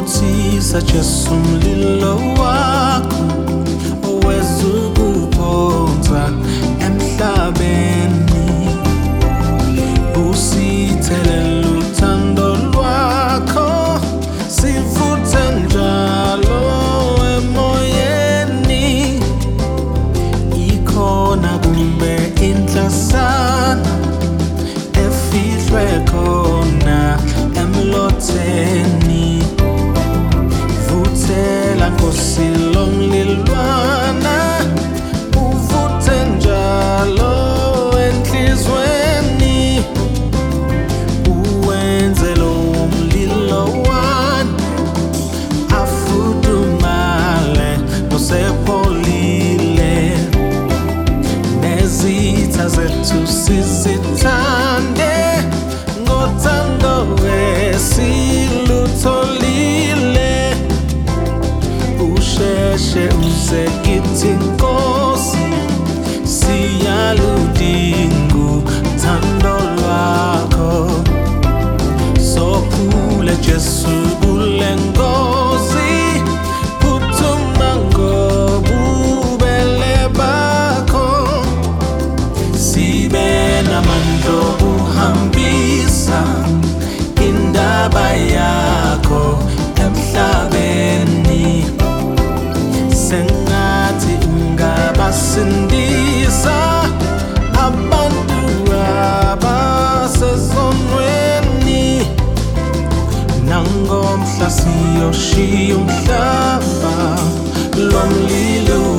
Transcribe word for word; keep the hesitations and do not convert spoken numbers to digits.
Uthisa Jesu umlilo wakho owezukuphonsa emhlabeni, usithele uthando lwakho sivuthe njalo emoyeni. Ikhona kumbe inhlasana efihlwe khona emlotheni, vuthela Nkosi lo mlilwana, uvuthe njalo enhlizweni. Uwenze lo mlilo wami afudumale nosepholile, nezitha zethu sizithande ngothando esilutholile. Usheshe uze kithi Nkosi, siyaludinga uthando lwakho. Sophule Jesu kule Nkosi, phuthuma ngobubele bakho. Sibe namandla okuhambisa indaba yakho emhlabeni. Sengathi ungabasindisa abantu abasezonweni. Nangomhla siyoshiya umhlaba lo mlilo